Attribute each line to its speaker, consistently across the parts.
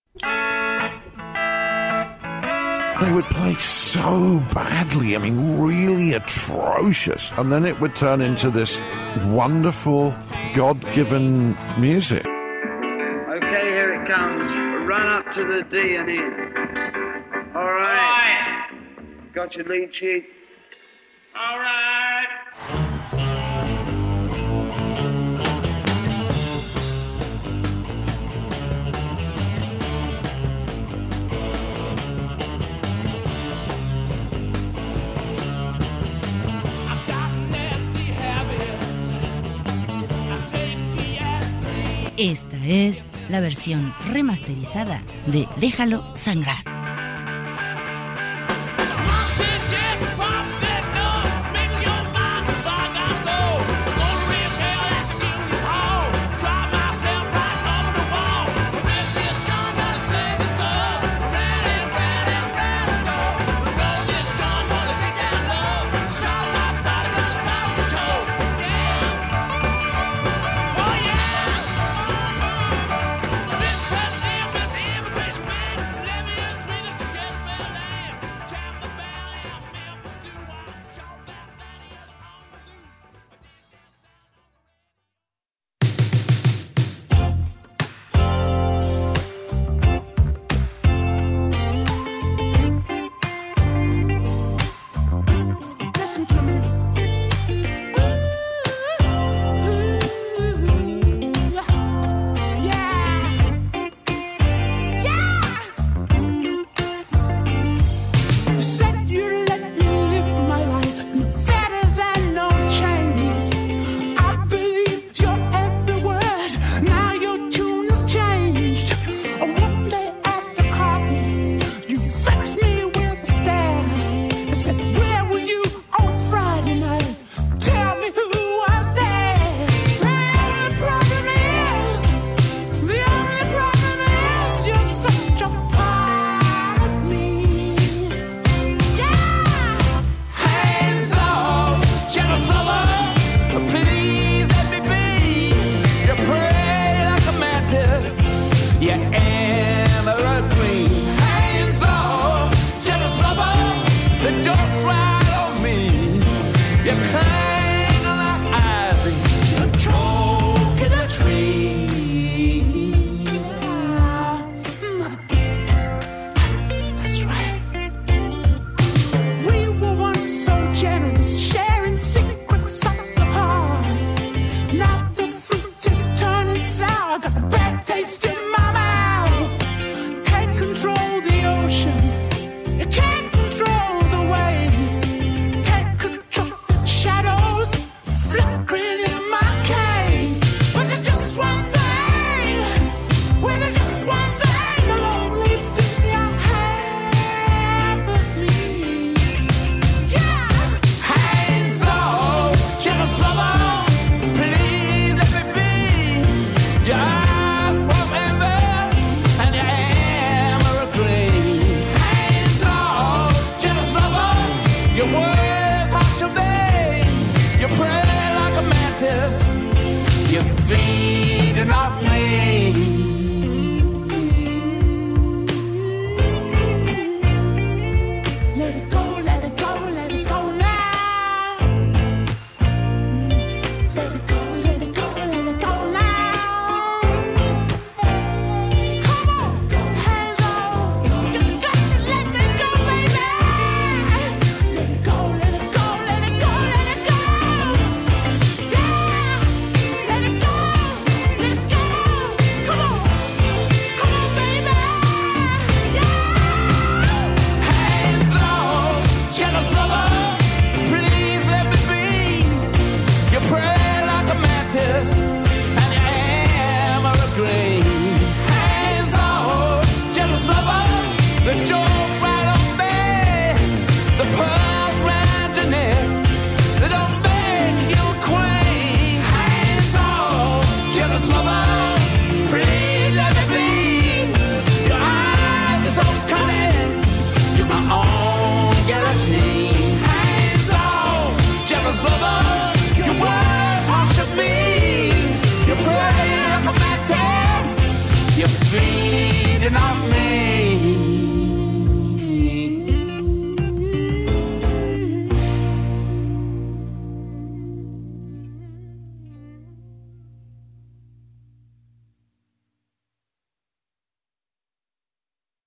Speaker 1: They would play so badly, I mean, really atrocious. And then it would turn into this wonderful, God-given music.
Speaker 2: Okay, here it comes. Run up to the D and E. All right. Got your lead sheet? All right.
Speaker 3: Esta es la versión remasterizada de Déjalo Sangrar.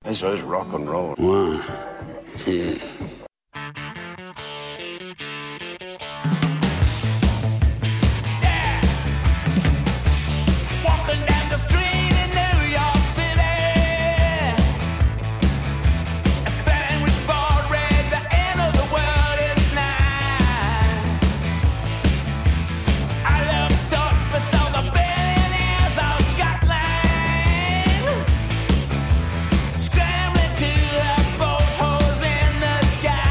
Speaker 4: Eso es rock and roll. 1, 2.
Speaker 5: Scrambling to the portholes in the sky.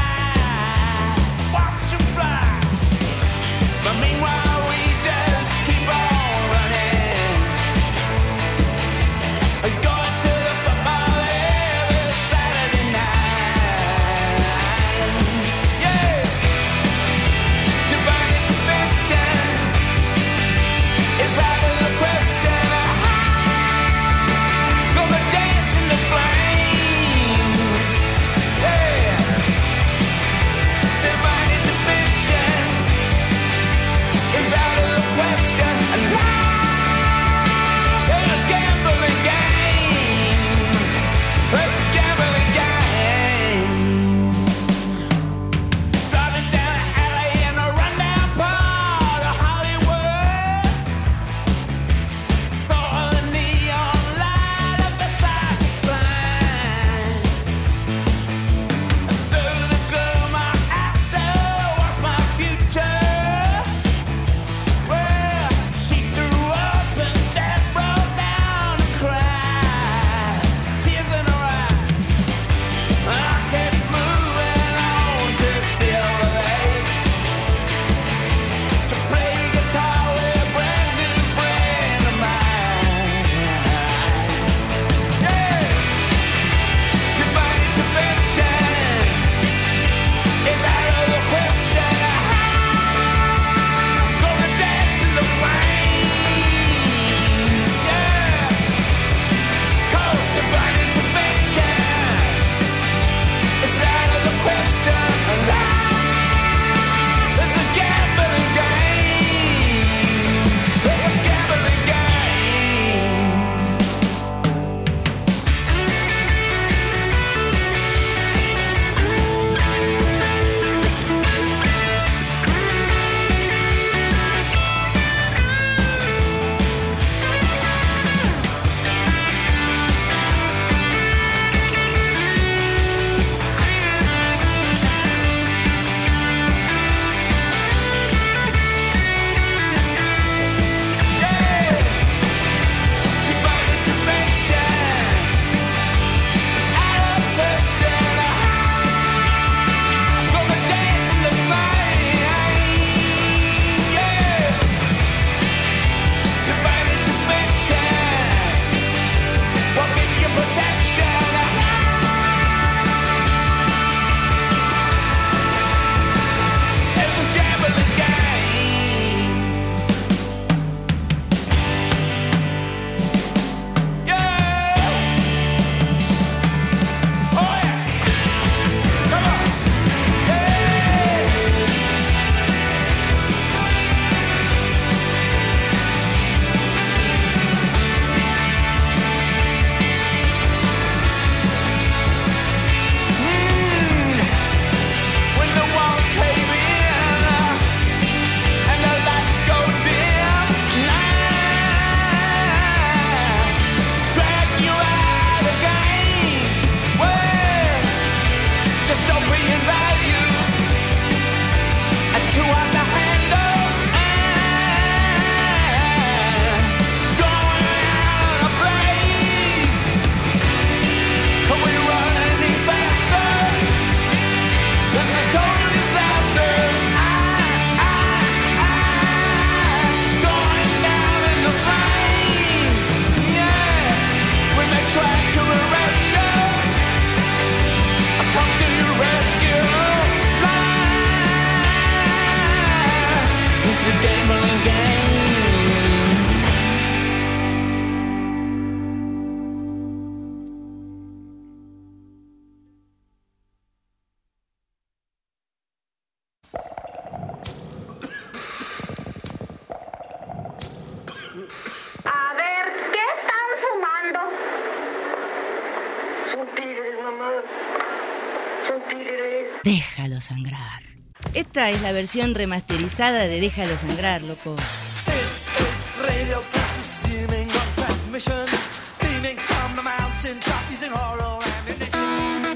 Speaker 3: Déjalo sangrar. Esta es la versión remasterizada de Déjalo sangrar, loco.
Speaker 5: Radio streaming on transmission, beaming from the mountain top using horror ammunition.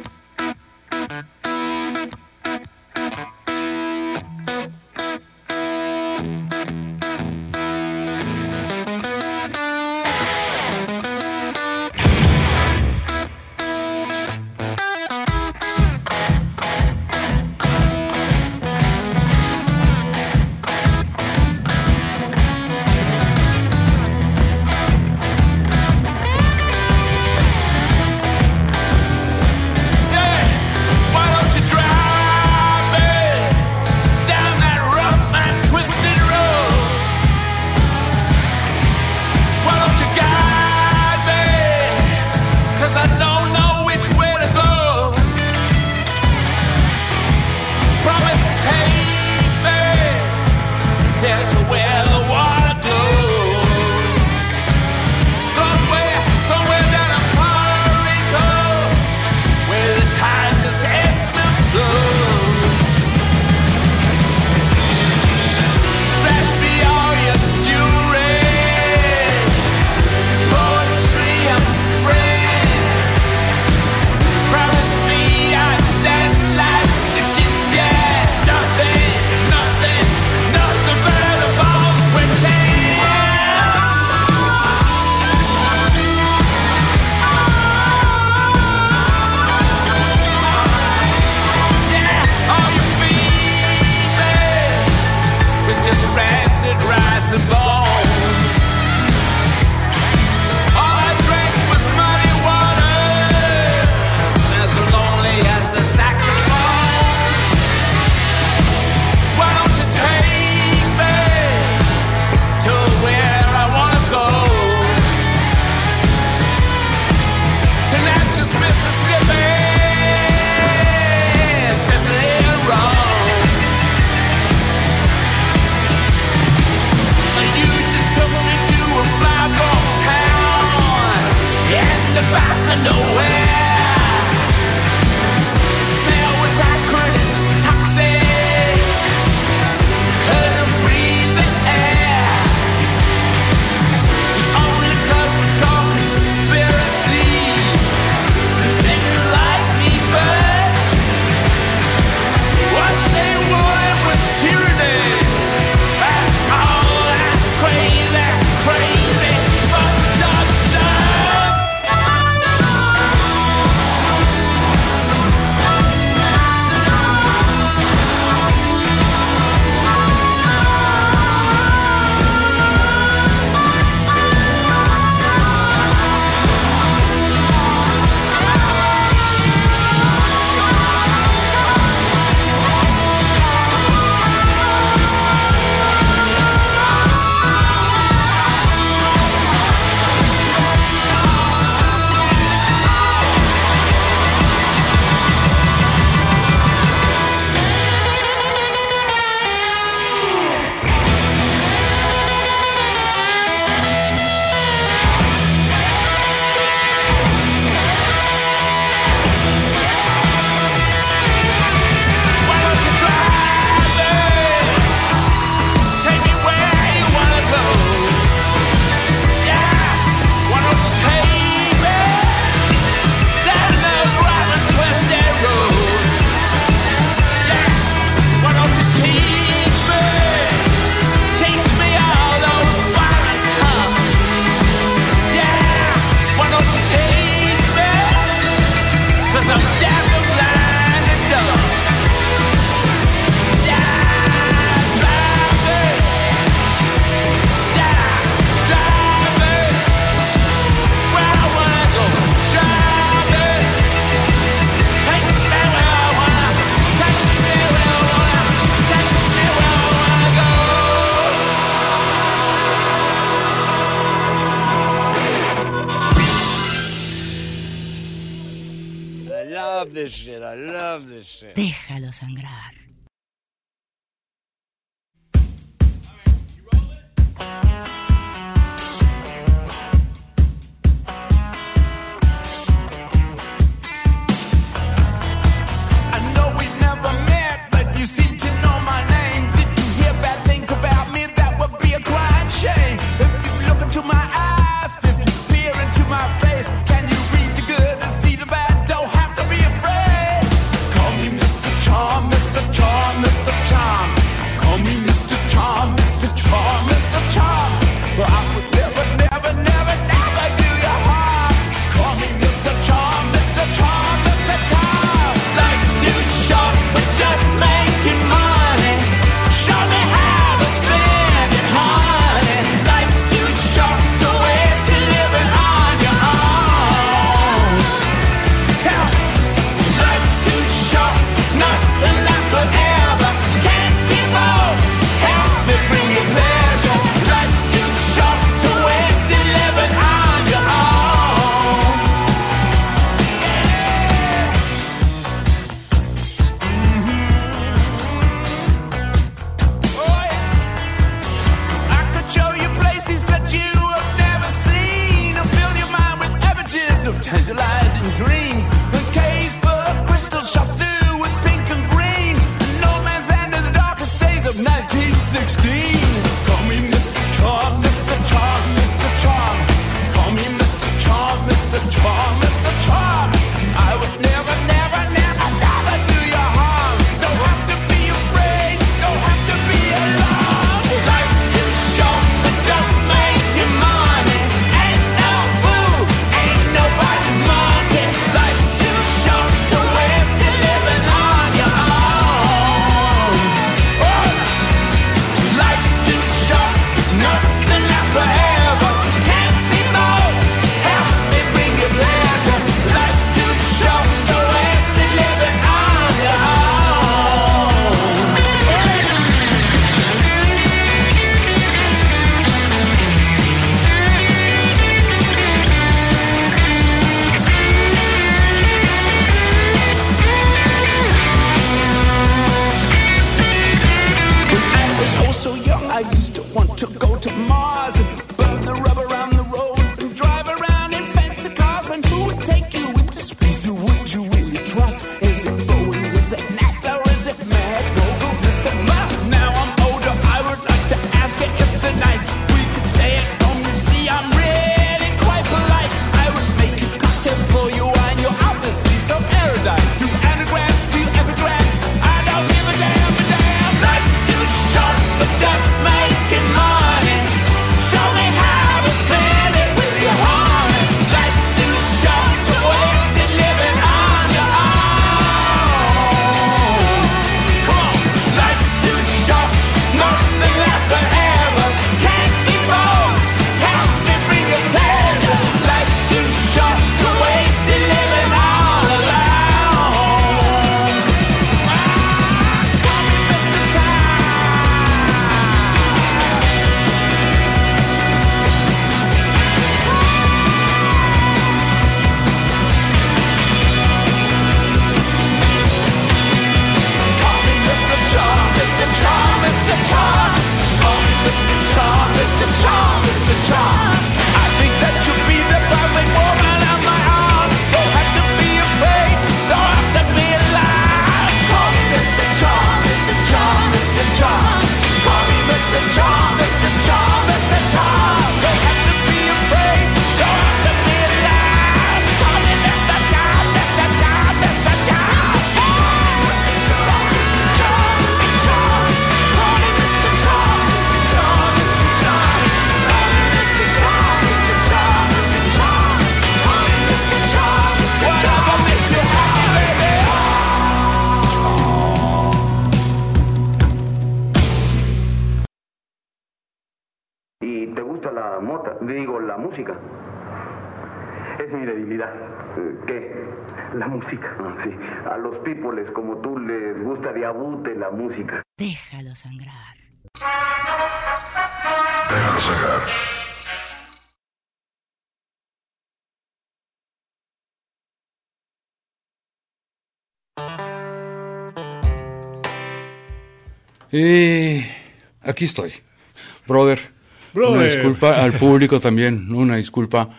Speaker 6: this shit. I love this shit.
Speaker 3: Déjalo sangrar.
Speaker 5: stars and dreams. A cage full of crystals shot through with pink and green. No man's hand in the darkest days of 1916. Call me Mr. Charm, Mr. Charm, Mr. Charm. Call me Mr. Charm, Mr. Charm, Mr. Charm. I would never, never, never, never do you harm. Don't have to be afraid, don't have to be alone. Life's too short to just make your money. Ain't no fool, ain't nobody's monkey. Life's too short to waste it living on your own. Oh. Life's too short, nothing lasts forever. Can't be more, help me bring you pleasure. Life's too short to waste it living on your own. When I was oh so young, I used to want to go to Mars and burn the rubber around the road and drive around in fancy cars. When who would take you into space? Who would you really trust? Is it Boeing? Is it NASA? Or is it Mad Mogul, Mr. Musk? Now I'm older, I would like to ask you if tonight we could stay at home. You see, I'm really quite polite. I would make you cocktails for you and you're obviously so erudite. Do anagrams, do epigrams, I don't give a damn, a damn. Life's too short for just making money. Show me how to spend it with your honey. Life's too short to waste it living on your own. Come on, life's too short, nothing lasts forever. Can't be more, help me bring you pleasure. Life's too short to waste it living all alone. Call me Mr. Call me Mr. Charm, Mr. Charm, Mr. Charm. Call me Mr. Charm, Mr. Charm, Mr. Charm. I think that you'll be the perfect woman of my own. Don't have to be afraid, don't have to be alive. Call me Mr. Charm, Mr. Charm, Mr. Charm. Call me Mr. Charm, Mr. Charm, Mr. Charm. Don't have to be afraid, don't have to be alive. Call me Mr. Charm, Mr. Charm, Mr. Charm.
Speaker 7: ¿Y te gusta la mota? Digo, la música. Es mi debilidad. ¿Qué? La música. Ah, sí. A los pípoles como tú les gusta de abute la música.
Speaker 3: Déjalo sangrar.
Speaker 1: Déjalo sangrar.
Speaker 8: Aquí estoy, brother. Una disculpa al público también, una disculpa.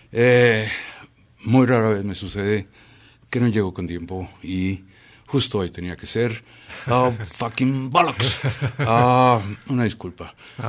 Speaker 8: Muy rara vez me sucede que no llego con tiempo y justo hoy tenía que ser. Fucking bollocks. Una disculpa.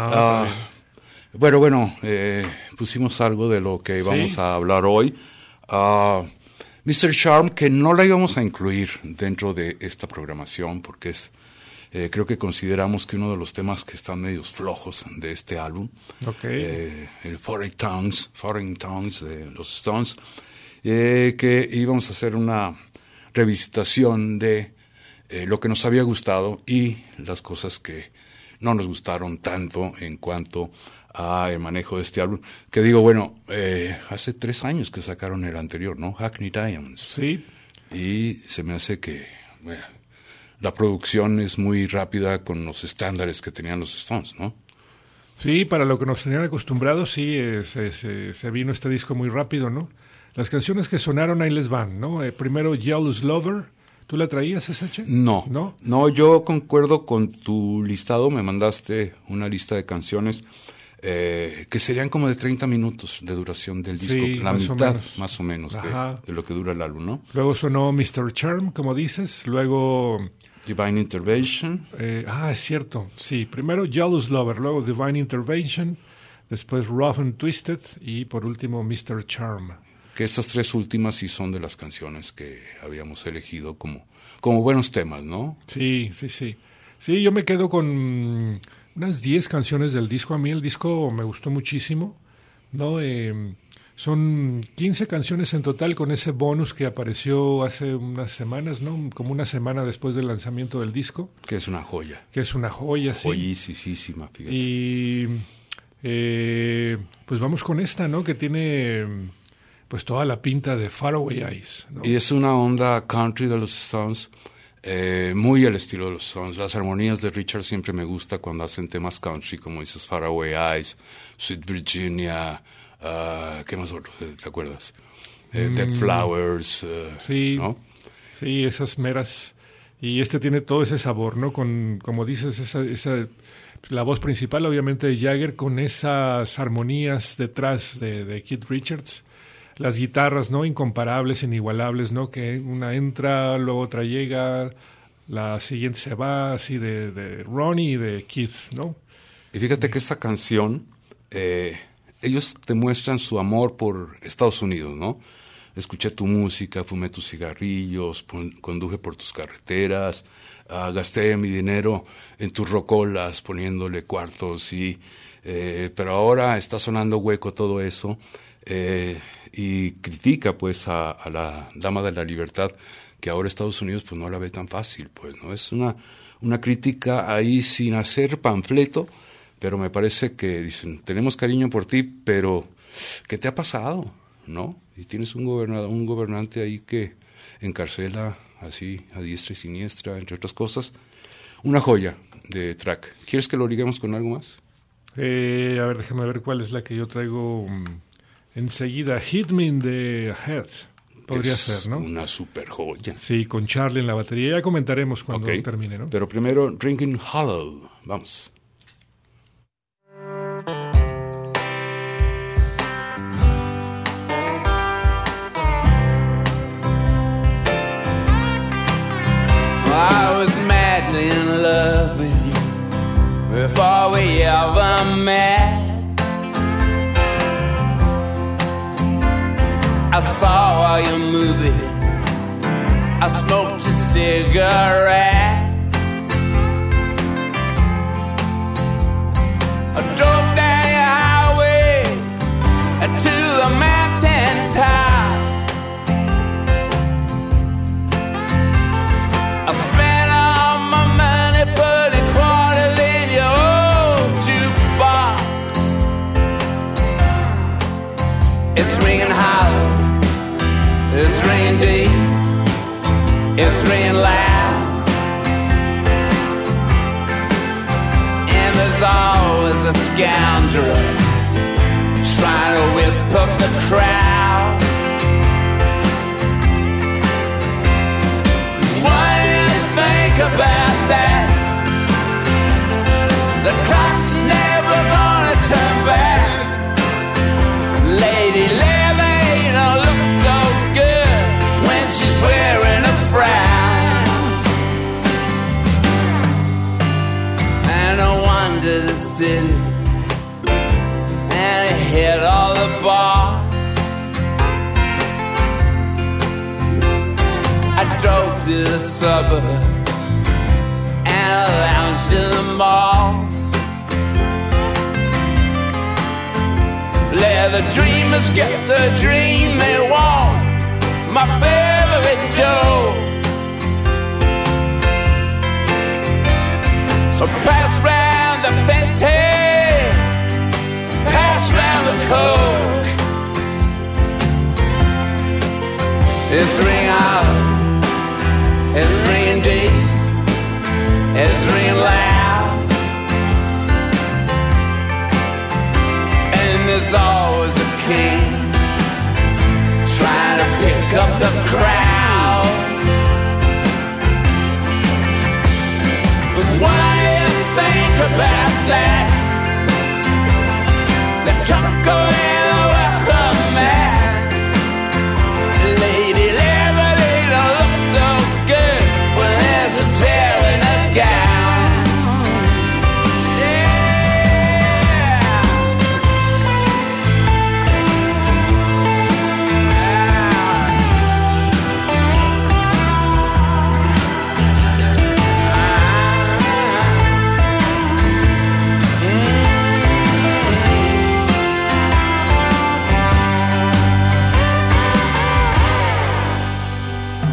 Speaker 8: Bueno, pusimos algo de lo que íbamos a hablar hoy. Mr. Charm, que no la íbamos a incluir dentro de esta programación porque es... creo que consideramos que uno de los temas que están medios flojos de este álbum, el Foreign Tongues de los Stones, que íbamos a hacer una revisitación de lo que nos había gustado y las cosas que no nos gustaron tanto en cuanto a el manejo de este álbum. Que digo, bueno, hace 3 años que sacaron el anterior, ¿no? Hackney Diamonds.
Speaker 9: Sí.
Speaker 8: Y se me hace que... la producción es muy rápida con los estándares que tenían los Stones, ¿no?
Speaker 9: Sí, para lo que nos tenían acostumbrados, sí, se vino este disco muy rápido, ¿no? Las canciones que sonaron ahí les van, ¿no? Primero, Jealous Lover. ¿Tú la traías, SH?
Speaker 8: No, yo concuerdo con tu listado. Me mandaste una lista de canciones. que serían como de 30 minutos de duración del disco,
Speaker 9: Sí,
Speaker 8: la
Speaker 9: más
Speaker 8: mitad
Speaker 9: o menos.
Speaker 8: más o menos de lo que dura el álbum, ¿no?
Speaker 9: Luego sonó Mr. Charm, como dices, luego...
Speaker 8: Divine Intervention.
Speaker 9: Es cierto, sí. Primero Jealous Lover, luego Divine Intervention, después Rough and Twisted y por último Mr. Charm.
Speaker 8: Que estas tres últimas sí son de las canciones que habíamos elegido como buenos temas, ¿no?
Speaker 9: Sí. Sí, yo me quedo con unas 10 canciones del disco. A mí el disco me gustó muchísimo, ¿no? Son 15 canciones en total con ese bonus que apareció hace unas semanas, ¿no? Como una semana después del lanzamiento del disco.
Speaker 8: Que es una joya.
Speaker 9: Que es una joya, sí.
Speaker 8: Joyísima, fíjate.
Speaker 9: Y pues vamos con esta, ¿no? Que tiene pues toda la pinta de Faraway Eyes, ¿no?
Speaker 8: Y es una onda country de los Stones, muy al estilo de los Stones. Las armonías de Richard siempre me gusta cuando hacen temas country, como dices, Faraway Eyes, Sweet Virginia... ¿qué más otro? ¿Te acuerdas? Dead Flowers,
Speaker 9: sí,
Speaker 8: ¿no?
Speaker 9: Sí, esas meras. Y este tiene todo ese sabor, ¿no? Con, como dices, esa la voz principal, obviamente, de Jagger, con esas armonías detrás de Keith Richards. Las guitarras, ¿no? Incomparables, inigualables, ¿no? Que una entra, luego otra llega, la siguiente se va, así de Ronnie y de Keith, ¿no?
Speaker 8: Y fíjate que esta canción... ellos te muestran su amor por Estados Unidos, ¿no? Escuché tu música, fumé tus cigarrillos, conduje por tus carreteras, gasté mi dinero en tus rocolas poniéndole cuartos, pero ahora está sonando hueco todo eso, y critica pues a la Dama de la Libertad, que ahora Estados Unidos pues no la ve tan fácil, pues, ¿no? Es una crítica ahí sin hacer panfleto, pero me parece que dicen, tenemos cariño por ti, pero ¿qué te ha pasado? ¿No? Y tienes un gobernante ahí que encarcela así a diestra y siniestra, entre otras cosas. Una joya de track. ¿Quieres que lo liguemos con algo más?
Speaker 9: A ver, déjame ver cuál es la que yo traigo enseguida. Hit Me in the Head. Podría ser, ¿no?
Speaker 8: Una super joya.
Speaker 9: Sí, con Charlie en la batería. Ya comentaremos cuando termine, ¿no?
Speaker 8: Pero primero, Drinking Hollow. Vamos.
Speaker 2: I was madly in love with you before we ever met. I saw all your movies, I smoked your cigarettes, I drove down your highway to the mountain top. I spent all my money putting quarters in your old jukebox. It's ringing hollow, it's ringing deep, it's ringing loud. And there's always a scoundrel trying to whip up the crowd. Think about that. The clock's never gonna turn back. Lady Levine looks so good when she's wearing a frown. And no wonder the cities and it hit all the bars. I drove through the suburbs and I lounged in the malls. Let the dreamers get the dream they want. My favorite joke. So pass round the Fenty, pass round the Coke. It's ring out. It's ringing deep, it's ringing loud. And there's always a king trying to pick up the crowd. But why do you think about that?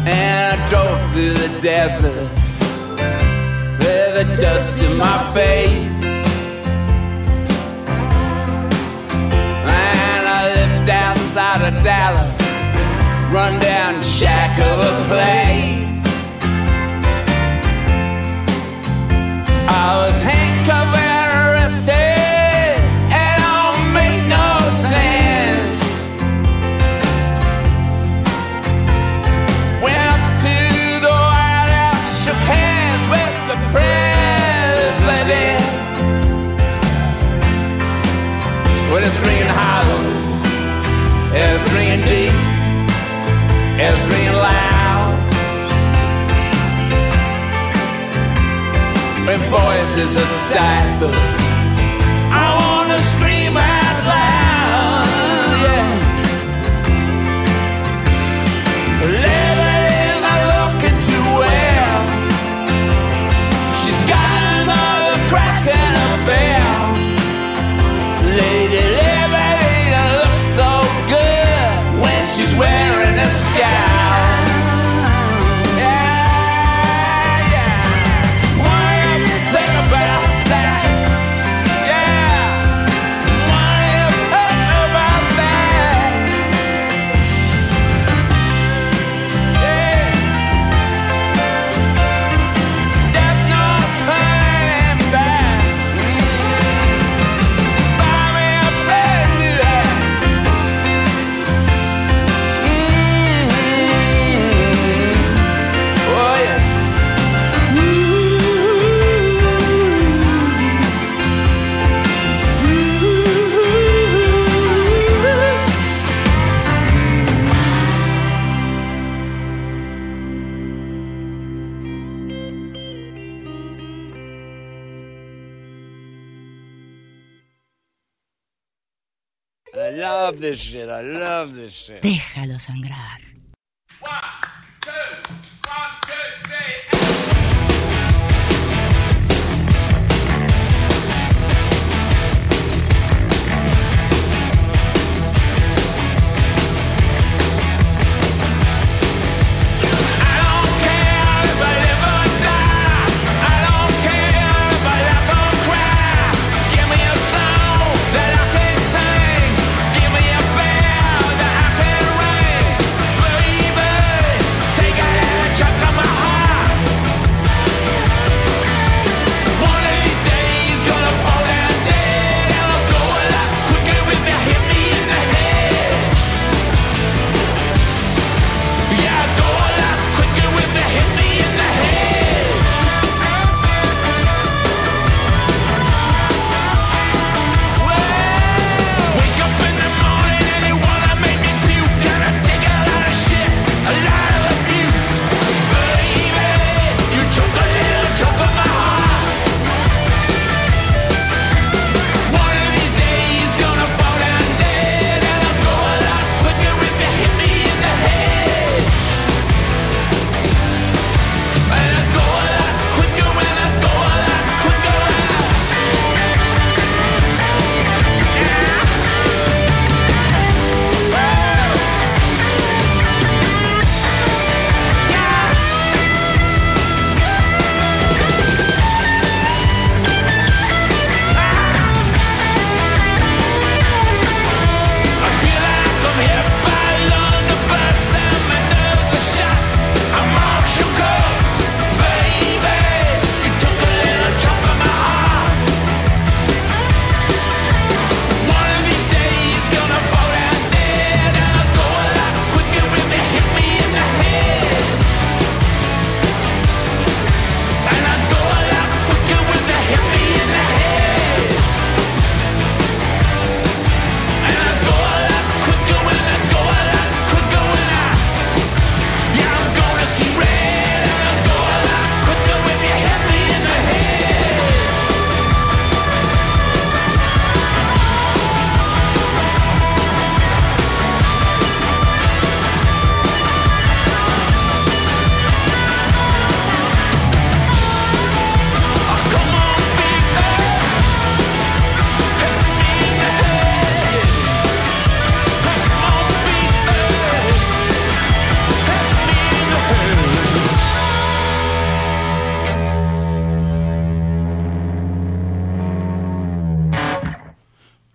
Speaker 5: And I drove through the desert with the dust in my face. And I lived outside of Dallas, run down shack of a place. I was handcuffed and arrested, and it don't make no sense. Went up to the White House, shook hands with the president. Well, it's ringing hollow, it's ringing deep, it's ringing loud. When voices are stifled, I wanna scream out loud, yeah. Liberty's not looking too well. She's got another crack in her bell. Lady Liberty looks so good when she's wearing a scowl.
Speaker 6: I love this shit. I love this shit.
Speaker 3: Déjalo sangrar.
Speaker 5: 1, 2, 1, 2, 3. But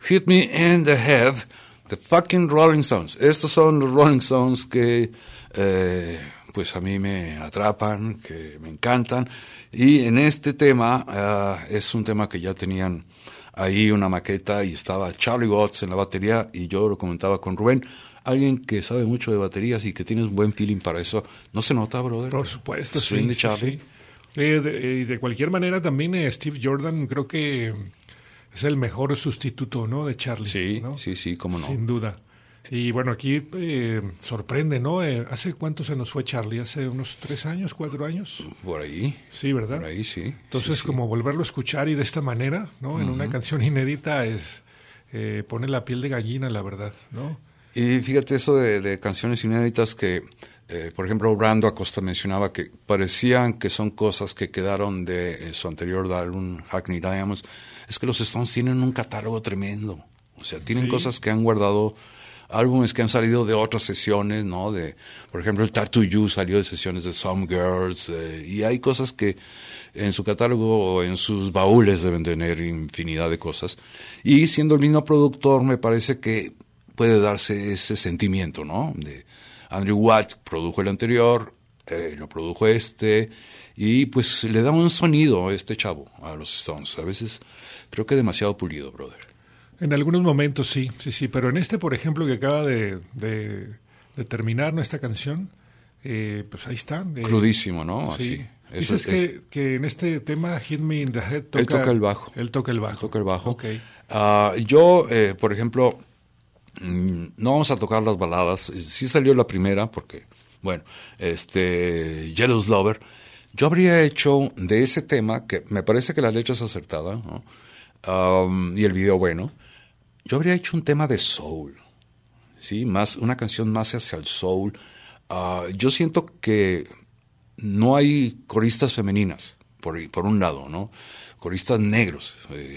Speaker 8: Hit Me in the Head, the fucking Rolling Stones. Estos son los Rolling Stones que pues a mí me atrapan, que me encantan. Y en este tema es un tema que ya tenían ahí una maqueta y estaba Charlie Watts en la batería, y yo lo comentaba con Rubén, alguien que sabe mucho de baterías y que tiene un buen feeling para eso. ¿No se nota, brother?
Speaker 9: Por supuesto,
Speaker 8: Swing
Speaker 9: sí.
Speaker 8: de Charlie.
Speaker 9: Sí. De cualquier manera, también Steve Jordan creo que es el mejor sustituto, ¿no?, de Charlie.
Speaker 8: Sí,
Speaker 9: ¿no?
Speaker 8: sí, cómo no.
Speaker 9: Sin duda. Y bueno, aquí sorprende, ¿no? ¿Hace cuánto se nos fue Charlie? ¿Hace unos 3 años, 4 años?
Speaker 8: Por ahí.
Speaker 9: Sí, ¿verdad?
Speaker 8: Por ahí, sí.
Speaker 9: Entonces,
Speaker 8: sí.
Speaker 9: como volverlo a escuchar y de esta manera, ¿no? En una canción inédita pone la piel de gallina, la verdad, ¿no?
Speaker 8: Y fíjate eso de canciones inéditas que, por ejemplo, Brando Acosta mencionaba que parecían que son cosas que quedaron de su anterior álbum, Hackney Diamonds. Es que los Stones tienen un catálogo tremendo. O sea, tienen cosas que han guardado, álbumes que han salido de otras sesiones, ¿no? Por ejemplo, el Tattoo You salió de sesiones de Some Girls, y hay cosas que en su catálogo o en sus baúles deben tener infinidad de cosas. Y siendo el mismo productor, me parece que puede darse ese sentimiento, ¿no? De Andrew Watt produjo el anterior, lo produjo y pues le da un sonido este chavo a los Stones. A veces creo que demasiado pulido, brother.
Speaker 9: En algunos momentos sí, pero en por ejemplo, que acaba de terminar nuestra canción, pues ahí está.
Speaker 8: Crudísimo, ¿no?
Speaker 9: Sí.
Speaker 8: Así.
Speaker 9: Dices que en este tema, Hit Me in the Head,
Speaker 8: él toca el bajo.
Speaker 9: Él toca el bajo.
Speaker 8: Okay. Yo, por ejemplo, no vamos a tocar las baladas. Sí salió la primera porque, bueno, Jealous Lover. Yo habría hecho de ese tema, que me parece que la letra es acertada, ¿no? Y el video bueno, yo habría hecho un tema de soul, ¿sí? Una canción más hacia el soul. Yo siento que no hay coristas femeninas, por un lado, ¿no? Coristas negros,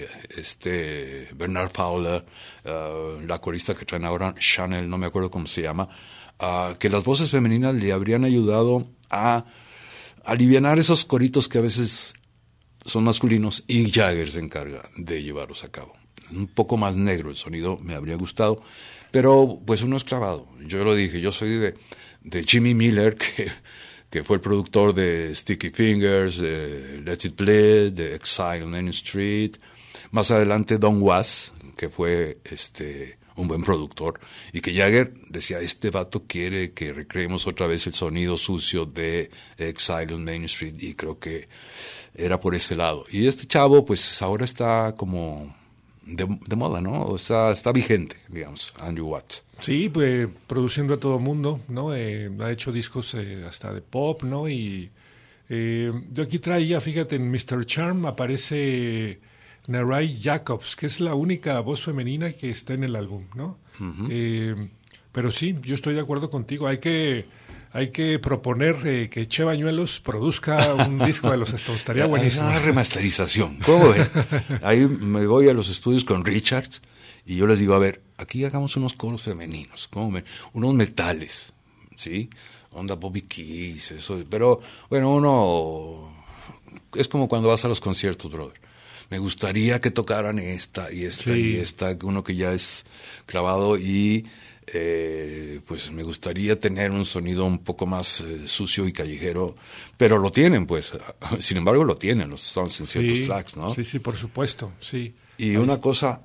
Speaker 8: Bernard Fowler, la corista que traen ahora, Chanel, no me acuerdo cómo se llama, que las voces femeninas le habrían ayudado a alivianar esos coritos que a veces son masculinos, y Jagger se encarga de llevarlos a cabo. Un poco más negro el sonido, me habría gustado, pero pues uno es clavado. Yo lo dije, yo soy de Jimmy Miller, que fue el productor de Sticky Fingers, de Let It Bleed, de Exile on Main Street. Más adelante Don Was, que fue un buen productor, y que Jagger decía, este vato quiere que recreemos otra vez el sonido sucio de Exile on Main Street, y creo que era por ese lado. Y este chavo, pues ahora está como de moda, ¿no? O sea, está vigente, digamos, Andrew Watt.
Speaker 9: Sí, pues produciendo a todo mundo, ¿no? Ha hecho discos hasta de pop, ¿no? Y yo aquí traía, fíjate, en Mr. Charm aparece Narai Jacobs, que es la única voz femenina que está en el álbum, ¿no? Uh-huh. Pero sí, yo estoy de acuerdo contigo. Hay que proponer que Che Bañuelos produzca un disco de los Stones. Estaría buenísimo.
Speaker 8: Es una remasterización. ¿Cómo ven? Ahí me voy a los estudios con Richards y yo les digo, a ver, aquí hagamos unos coros femeninos, ¿cómo ven? Unos metales, ¿sí? Onda Bobby Keys, eso. Pero, bueno, uno... Es como cuando vas a los conciertos, brother. Me gustaría que tocaran esta y esta, uno que ya es clavado, y pues me gustaría tener un sonido un poco más sucio y callejero, pero lo tienen, pues. Sin embargo, lo tienen los Stones en ciertos tracks, ¿no?
Speaker 9: Sí, por supuesto, sí.
Speaker 8: Y una cosa,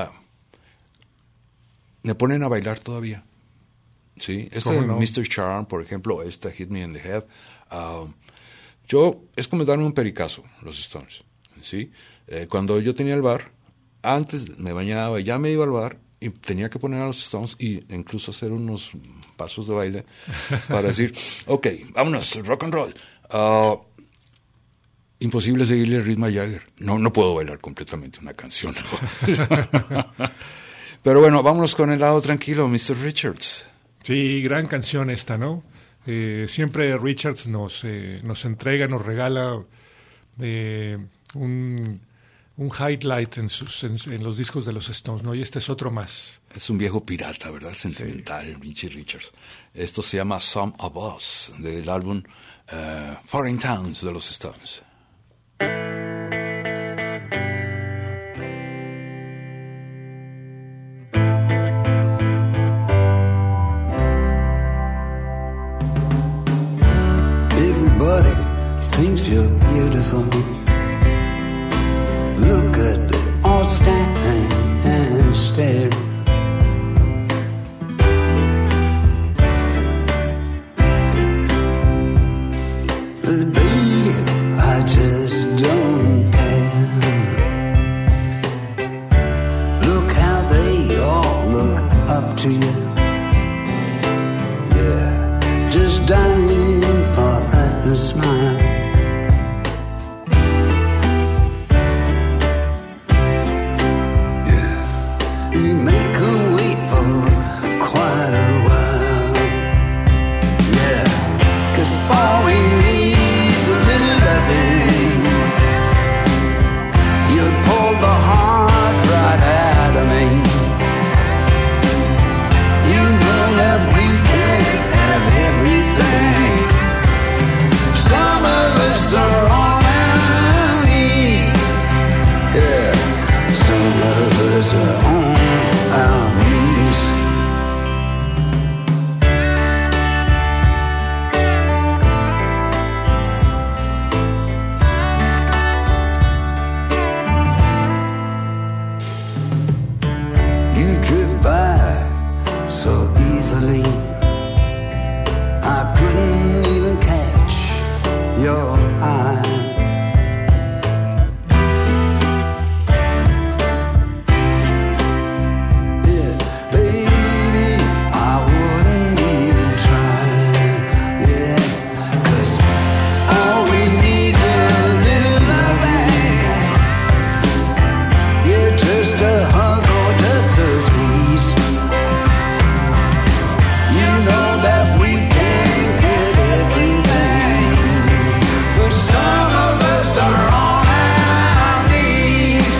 Speaker 8: me ponen a bailar todavía, ¿sí?
Speaker 9: No?
Speaker 8: Mr. Charm, por ejemplo, Hit Me in the Head, es como darme un pericazo, los Stones, ¿sí? Cuando yo tenía el bar, antes me bañaba, ya me iba al bar y tenía que poner a los Stones y incluso hacer unos pasos de baile para decir, ok, vámonos, rock and roll. Imposible seguirle el ritmo a Jagger. No puedo bailar completamente una canción. Pero bueno, vámonos con el lado tranquilo, Mr. Richards.
Speaker 9: Sí, gran canción esta, ¿no? Siempre Richards nos entrega, nos regala un highlight en los discos de los Stones, ¿no? Y este es otro más.
Speaker 8: Es un viejo pirata, ¿verdad? Sentimental, sí. Richie Richards. Esto se llama Some of Us, del álbum Foreign Towns de los Stones.
Speaker 10: everybody thinks you're beautiful. Look at them all stand and stare. But baby, I just don't care. Look how they all look up to you. Yeah, just dying for a smile. All we need's a little loving. You pull the heart right out of me. You know that we can't have everything. Some of us are on our knees. Yeah, some of us are on our knees. I couldn't even catch your eye. Yeah, baby, I wouldn't even try. Yeah, 'cause all we need is a little loving. Yeah, just a hug or just a squeeze. You know that we can't get everything, but some of us are on our knees.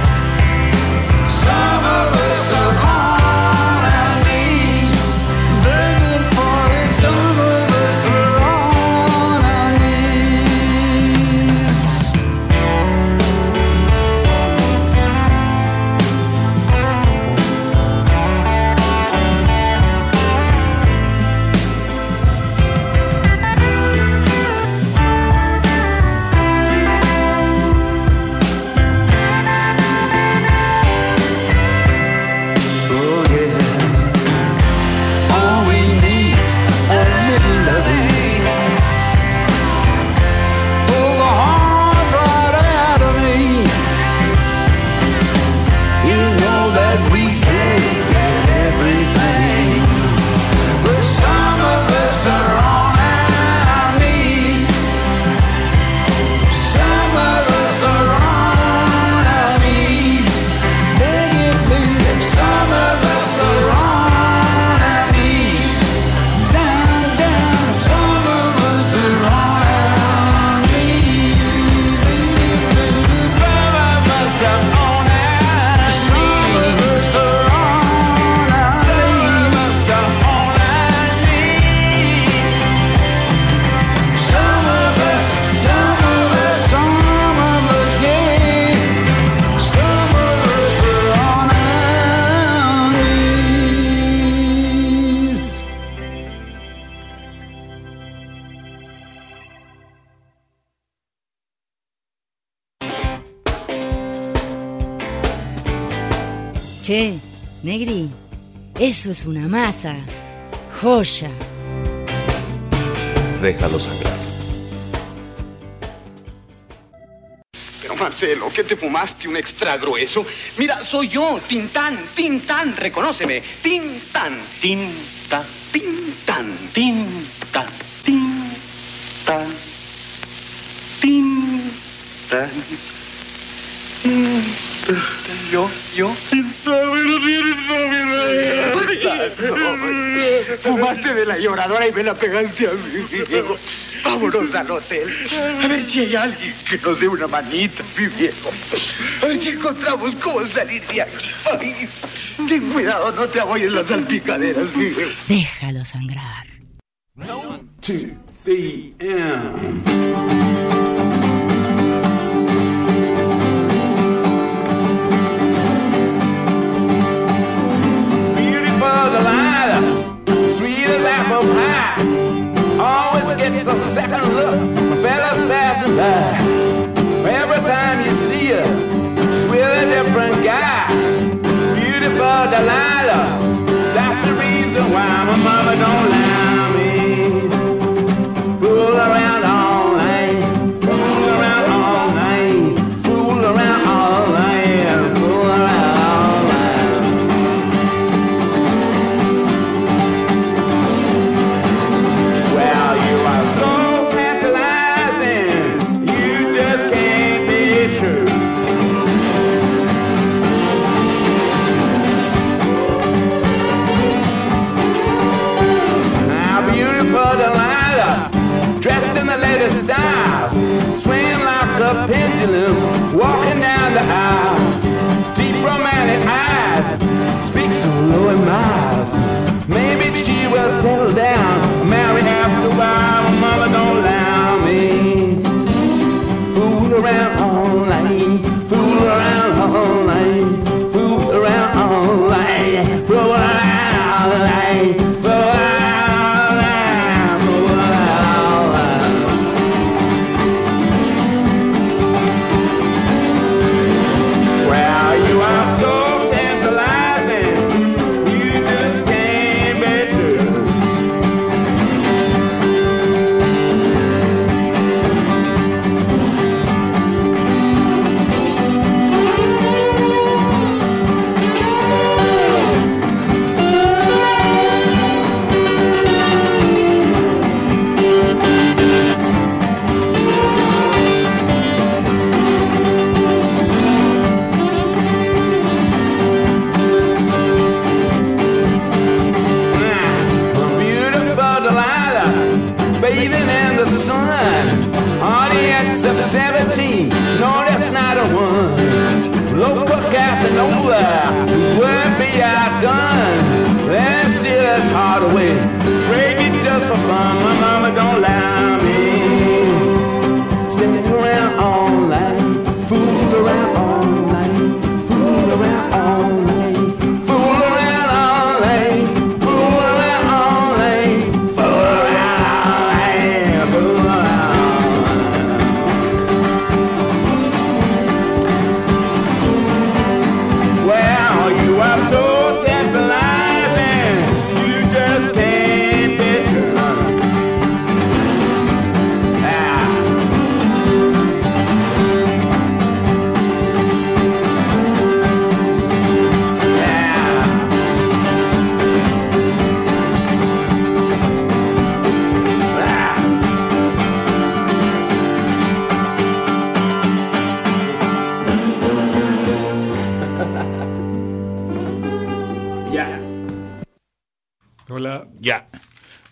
Speaker 10: Some of us are on our knees, begging for it. Some of us are on our knees. Oh yeah, all we need's a little loving. Pull the heart right out of me. You know that we can't get everything, but some of us are on our knees. Some of us are on our knees, begging, baby. Some of us are on our knees, down, down. Some of us are on our knees, baby, baby. Some of us are on our knees. Some of us are on our knees. Some of us are on our knees. Some of us, some of us, some of us, yeah. Some of us are on our knees.
Speaker 3: Che, Negri, eso es una masa. Joya.
Speaker 8: Déjalo sangrar.
Speaker 11: Pero Marcelo, ¿qué te fumaste? ¿Un extra grueso? Mira, soy yo, Tintán, Tintán, reconóceme. Tintán, Tintán, Tintán, Tintán, Tintán, Tintán. Yo. Fumaste de la lloradora y me la pegaste a mí. Vámonos al hotel. A ver si hay alguien que nos dé una manita, mi viejo. A ver si encontramos cómo salir de aquí. Ay, ten cuidado, no te apoyes las salpicaderas, mi viejo.
Speaker 3: Déjalo sangrar.
Speaker 12: 1, 2, 3, and...
Speaker 5: Sweet as apple pie, always gets a second look.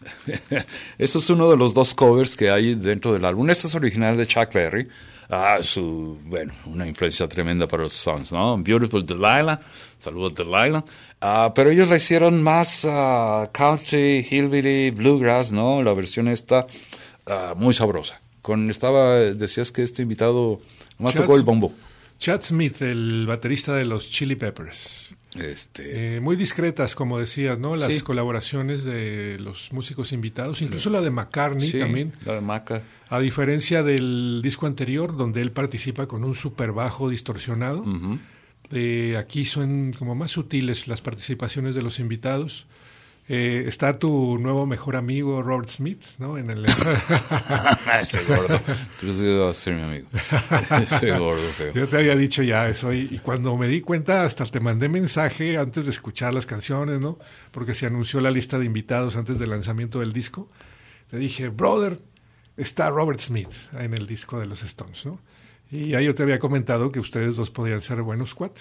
Speaker 8: Eso es uno de los 2 covers que hay dentro del álbum. Este es original de Chuck Berry. Una influencia tremenda para los Stones, ¿no? Beautiful Delilah, saludos Delilah. Pero ellos la hicieron más country, hillbilly, bluegrass, ¿no? La versión esta muy sabrosa. Decías que este invitado nomás tocó el bombo.
Speaker 9: Chad Smith, el baterista de los Chili Peppers. Muy discretas, como decías, ¿no? Las colaboraciones de los músicos invitados, incluso la de McCartney también.
Speaker 8: La de Maca.
Speaker 9: A diferencia del disco anterior, donde él participa con un super bajo distorsionado, aquí son como más sutiles las participaciones de los invitados. Está tu nuevo mejor amigo Robert Smith, ¿no? En el
Speaker 8: ese gordo, creo que va a ser mi amigo. Ese gordo feo.
Speaker 9: Yo te había dicho ya eso y cuando me di cuenta hasta te mandé mensaje antes de escuchar las canciones, ¿no? Porque se anunció la lista de invitados antes del lanzamiento del disco. Te dije, brother, está Robert Smith en el disco de los Stones, ¿no? Y ya yo te había comentado que ustedes 2 podían ser buenos cuates.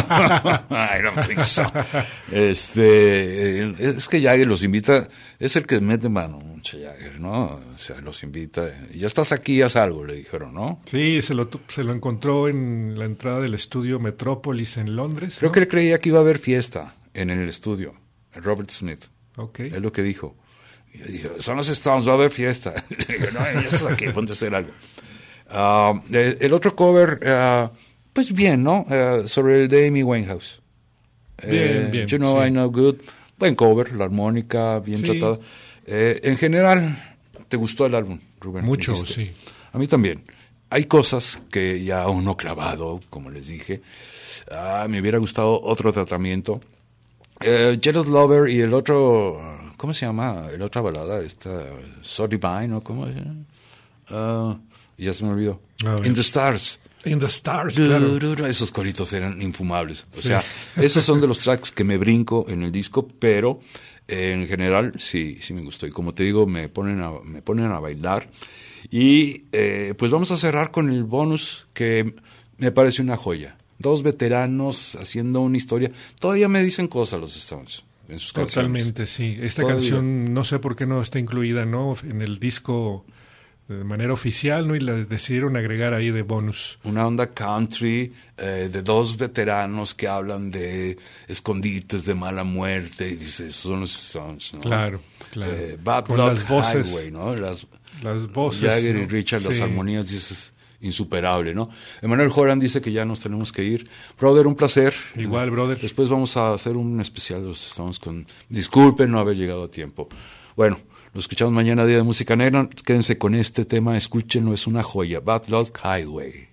Speaker 8: I don't think so. Es que Jagger los invita, es el que mete mano, mucho Jagger, ¿no? O sea, los invita. Ya estás aquí, haz algo, le dijeron, ¿no?
Speaker 9: Sí, se lo encontró en la entrada del estudio Metrópolis en Londres.
Speaker 8: Creo que él creía que iba a haber fiesta en el estudio, Robert Smith.
Speaker 9: Okay.
Speaker 8: Es lo que dijo. Y yo dije, son los Stones, va a haber fiesta. Le dije, no, ya estás aquí, ponte a hacer algo. El otro cover, pues bien, ¿no? Sobre el de Amy Winehouse.
Speaker 9: Bien.
Speaker 8: You Know I Know Good. Buen cover, la armónica, bien tratada. En general, ¿te gustó el álbum, Rubén?
Speaker 9: Mucho,
Speaker 8: dijiste.
Speaker 9: sí.
Speaker 8: A mí también. Hay cosas que ya uno clavado, como les dije. Me hubiera gustado otro tratamiento. Jealous Lover y el otro, ¿cómo se llama? La otra balada, So Divine, ¿no? ¿Cómo se llama? Ya se me olvidó. In the Stars.
Speaker 9: In the Stars, claro.
Speaker 8: Esos coritos eran infumables. O sea, esos son de los tracks que me brinco en el disco, pero en general sí me gustó. Y como te digo, me ponen a bailar. Y pues vamos a cerrar con el bonus que me parece una joya. 2 veteranos haciendo una historia. Todavía me dicen cosas los Stones en sus canciones.
Speaker 9: Totalmente, sí. Esta canción no sé por qué no está incluida, ¿no? En el disco de manera oficial, ¿no? Y la decidieron agregar ahí de bonus.
Speaker 8: Una onda country de 2 veteranos que hablan de escondites, de mala muerte, y dices, son los Stones, ¿no?
Speaker 9: Claro.
Speaker 8: Bad
Speaker 9: Con
Speaker 8: Luck
Speaker 9: las voces,
Speaker 8: Highway, ¿no? Las
Speaker 9: voces.
Speaker 8: Jagger,
Speaker 9: ¿no?
Speaker 8: y Richard, las armonías, dices, insuperable, ¿no? Emmanuel Joran dice que ya nos tenemos que ir. Brother, un placer.
Speaker 9: Igual, brother.
Speaker 8: Después vamos a hacer un especial de los Stones con... Disculpen no haber llegado a tiempo. Bueno, lo escuchamos mañana, Día de Música Negra. Quédense con este tema, escúchenlo, es una joya. Bad Luck Highway.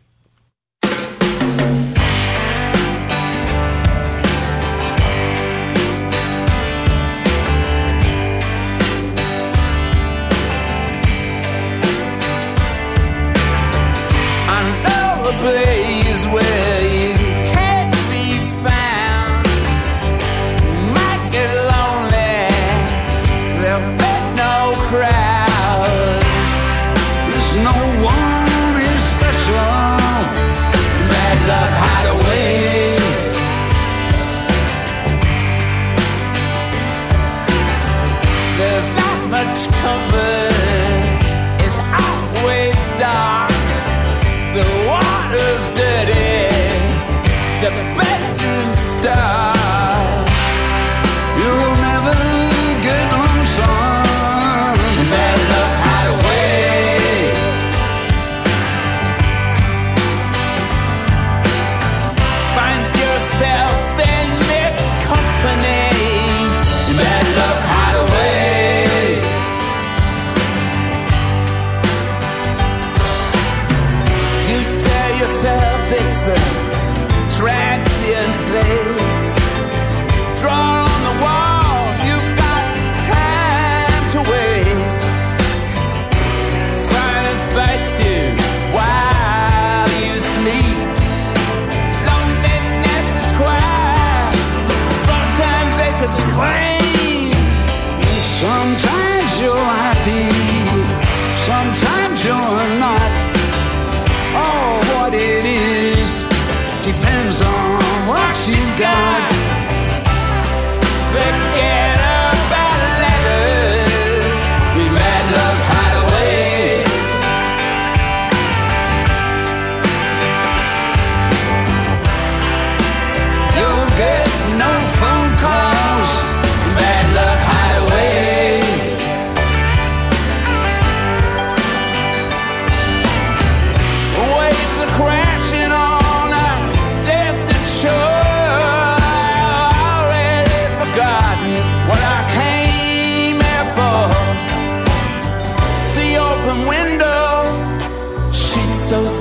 Speaker 5: Place where you can't be found. You might get lonely, there'll be no crowds. There's no one is special. Bad Luck Hideaway. There's not much comfort, it's always dark. The water's dead.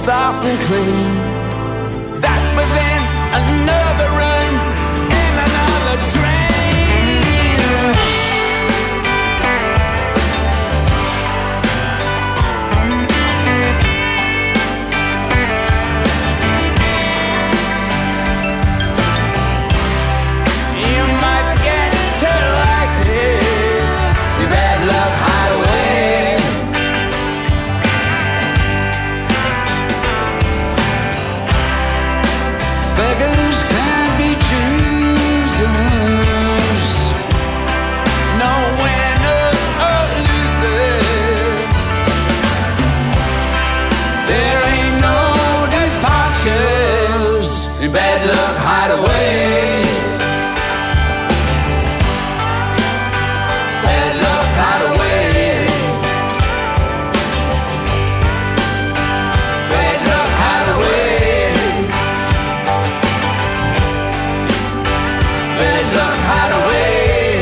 Speaker 5: soft and clean. That was in another room, in another dream. You might get to like it, you bad luck hideaway. Beggars can't be choosers, no winners or losers. There ain't no departures in bad luck hideaway. Bad luck hideaway. Bad luck hideaway. Bad luck hideaway.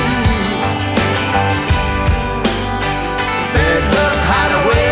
Speaker 5: Bad luck hideaway.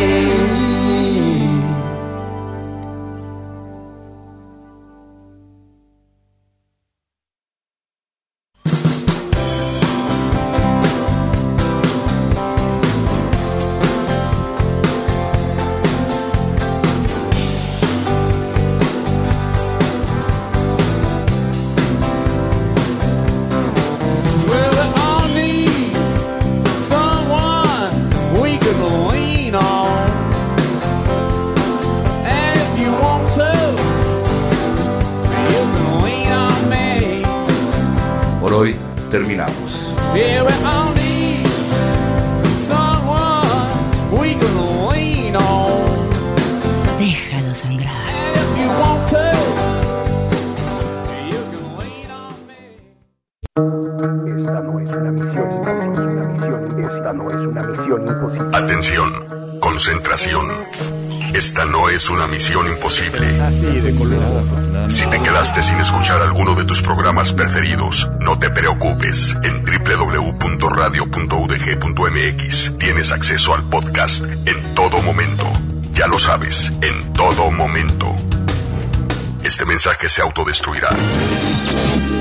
Speaker 5: Well, we all need someone we can lean on. And if you want to, you can lean on me.
Speaker 13: Por hoy terminamos.
Speaker 5: Yeah, we all need someone we can lean on.
Speaker 3: Déjalo sangrar.
Speaker 5: And if you want to, you can lean on me.
Speaker 14: Esta no es una misión, esta no es una misión imposible.
Speaker 15: Atención, concentración. Esta no es una misión imposible. Si te quedaste sin escuchar alguno de tus programas preferidos, no te preocupes. En www.radio.udg.mx tienes acceso al podcast en todo momento. Ya lo sabes, en todo momento. Este mensaje se autodestruirá.